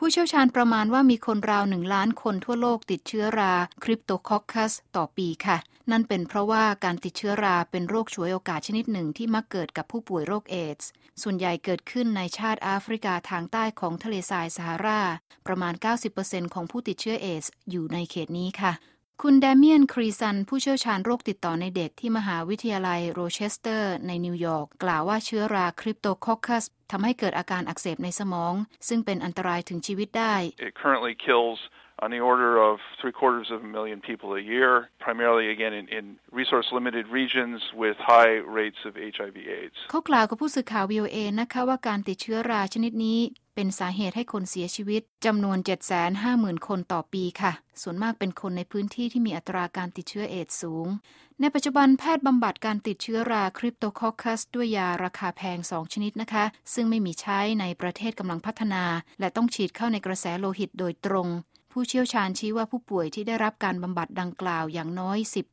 ผู้เชี่ยวชาญประมาณว่ามีคนราว1 ล้านคนทั่วโลกติดเชื้อราคริปโตคอคคัสต่อปีค่ะนั่นเป็นเพราะว่าการติดเชื้อราเป็นโรคฉวยโอกาสชนิดหนึ่งที่มักเกิดกับผู้ป่วยโรคเอดส์ส่วนใหญ่เกิดขึ้นในชาติแอฟริกาทางใต้ของทะเลทรายซาฮาราประมาณ 90% ของผู้ติดเชื้อเอดส์อยู่ในเขตนี้ค่ะคุณเดเมียนครีซันผู้เชี่ยวชาญโรคติดต่อในเด็กที่มหาวิทยาลัยโรเชสเตอร์ในนิวยอร์กกล่าวว่าเชื้อราคริปโตคอคคัสทำให้เกิดอาการอักเสบในสมองซึ่งเป็นอันตรายถึงชีวิตได้ It currently kills on the order of 750,000 people a year, primarily again in resource-limited regions with high rates of HIV/AIDS. เขากล่าวกับผู้สื่อข่าว VOA นะคะว่าการติดเชื้อราชนิดนี้เป็นสาเหตุให้คนเสียชีวิตจำนวน 750,000 คนต่อปีค่ะส่วนมากเป็นคนในพื้นที่ที่มีอัตราการติดเชื้อเอดส์สูงในปัจจุบันแพทย์บำบัดการติดเชื้อราคริปโตคอคคัสด้วยยาราคาแพง2ชนิดนะคะซึ่งไม่มีใช้ในประเทศกำลังพัฒนาและต้องฉีดเข้าในกระแสโลหิตโดยตรงผู้เชี่ยวชาญชี้ว่าผู้ป่วยที่ได้รับการบำบัดดังกล่าวอย่างน้อย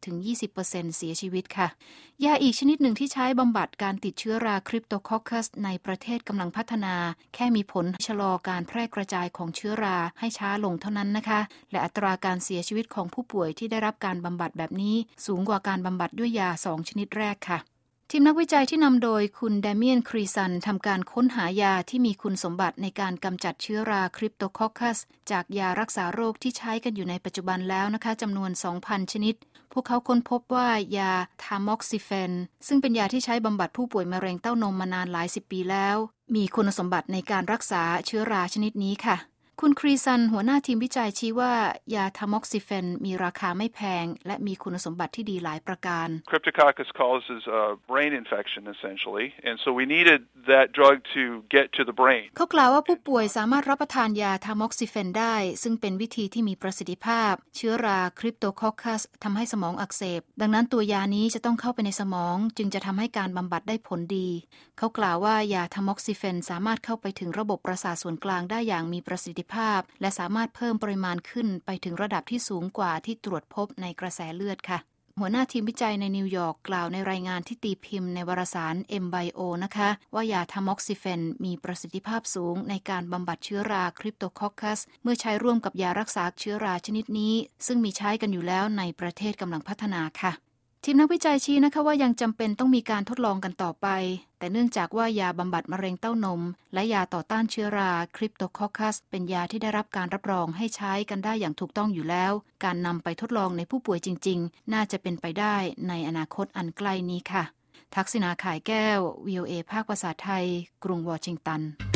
10-20% เสียชีวิตค่ะยาอีกชนิดหนึ่งที่ใช้บำบัดการติดเชื้อราคริปโตคอคคัสในประเทศกำลังพัฒนาแค่มีผลชะลอการแพร่กระจายของเชื้อราให้ช้าลงเท่านั้นนะคะและอัตราการเสียชีวิตของผู้ป่วยที่ได้รับการบำบัดแบบนี้สูงกว่าการบำบัดด้วยยา2ชนิดแรกค่ะทีมนักวิจัยที่นำโดยคุณเดเมียนครีซันทำการค้นหายาที่มีคุณสมบัติในการกำจัดเชื้อราคริปโตคอคคัสจากยารักษาโรคที่ใช้กันอยู่ในปัจจุบันแล้วนะคะจำนวน 2,000 ชนิดพวกเขาค้นพบว่ายาทามอกซิเฟนซึ่งเป็นยาที่ใช้บำบัดผู้ป่วยมะเร็งเต้านมมานานหลาย10 ปีแล้วมีคุณสมบัติในการรักษาเชื้อราชนิดนี้ค่ะคุณครีซันหัวหน้าทีมวิจัยชี้ว่ายาทามอกซิเฟนมีราคาไม่แพงและมีคุณสมบัติที่ดีหลายประการ Cryptococcus causes a brain infection essentially, and so we needed that drug to get to the brain. เขากล่าวว่าผู้ป่วยสามารถรับประทานยาทามอกซิเฟนได้ซึ่งเป็นวิธีที่มีประสิทธิภาพเชื้อราคริปโตคอคคัสทำให้สมองอักเสบดังนั้นตัวยานี้จะต้องเข้าไปในสมองจึงจะทำให้การบำบัดได้ผลดีเขากล่าวว่ายาทามอกซิเฟนสามารถเข้าไปถึงระบบประสาทส่วนกลางได้อย่างมีประสิทธิภาพและสามารถเพิ่มปริมาณขึ้นไปถึงระดับที่สูงกว่าที่ตรวจพบในกระแสเลือดค่ะหัวหน้าทีมวิจัยในนิวยอร์กกล่าวในรายงานที่ตีพิมพ์ในวารสาร MBio นะคะว่ายาทามอกซิเฟนมีประสิทธิภาพสูงในการบำบัดเชื้อราคริปโตคอคคัสเมื่อใช้ร่วมกับยารักษาเชื้อราชนิดนี้ซึ่งมีใช้กันอยู่แล้วในประเทศกำลังพัฒนาค่ะทีมนักวิจัยชี้นะคะว่ายังจำเป็นต้องมีการทดลองกันต่อไปแต่เนื่องจากว่ายาบำบัดมะเร็งเต้านมและยาต่อต้านเชื้อราคริปโตคอคคัสเป็นยาที่ได้รับการรับรองให้ใช้กันได้อย่างถูกต้องอยู่แล้วการนำไปทดลองในผู้ป่วยจริงๆน่าจะเป็นไปได้ในอนาคตอันใกล้นี้ค่ะทักษิณา ข่ายแก้ว VOA ภาคภาษาไทยกรุงวอชิงตัน